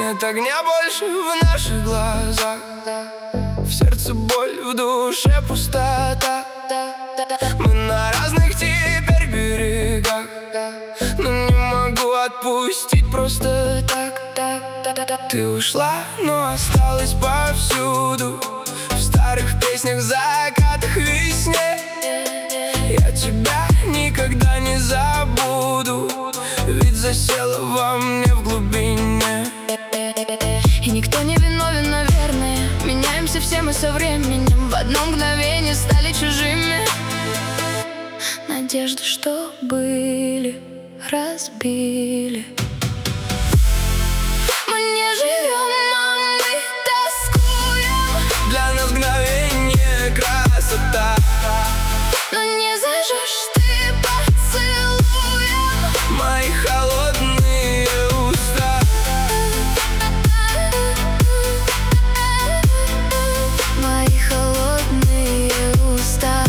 Нет огня больше в наших глазах, в сердце боль, в душе пустота. Мы на разных теперь берегах, но не могу отпустить просто так. Ты ушла, но осталась повсюду, в старых песнях, закатах, весне. Я тебя никогда не забуду, ведь засела во мне в глубине. И никто не виновен, наверное. Меняемся все мы со временем, в одно мгновение стали чужими. Надежды, что были, разбили. Мы не живем, а мы тоскуем. Для нас мгновение красота, Но не зажжешь ты поцелуем мои холодные уста. мои холодные уста.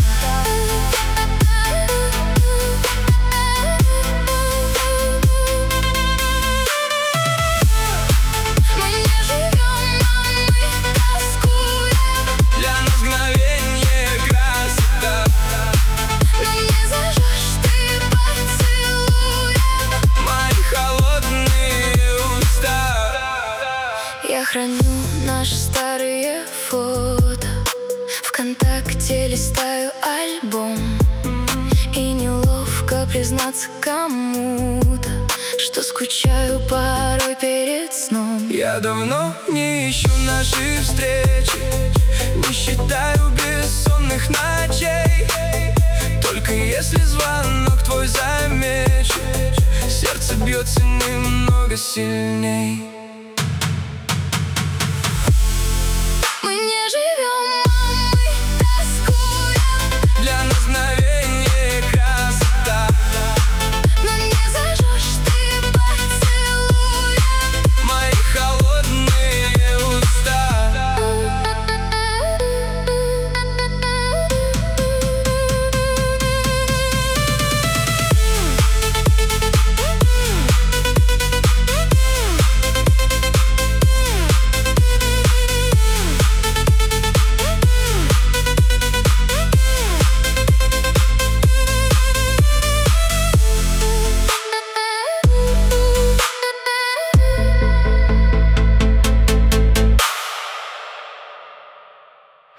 Мы не живем, а мы тоскуем. Для нас мгновение красота, Но не зажжешь ты поцелуем мои холодные уста. Я храню наши старые фото, ВКонтакте листаю альбом. И неловко признаться кому-то, что скучаю порой перед сном. Я давно не ищу наши встречи, не считаю бессонных ночей. Только если звонок твой замечу, сердце бьется немного сильней.